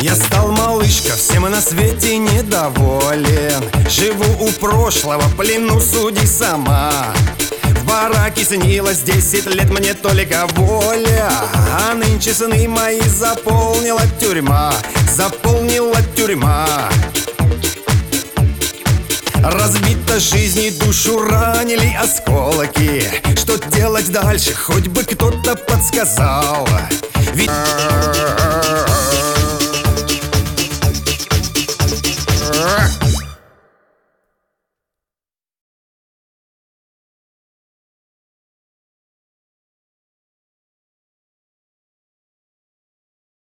Я стал малышка, всем на свете недоволен. Живу у прошлого, плену суди сама. В бараке снилось 10 лет мне только воля, а нынче сны мои заполнила тюрьма. Заполнила тюрьма. Разбита жизнь и душу ранили осколки. Что делать дальше, хоть бы кто-то подсказал. Ведь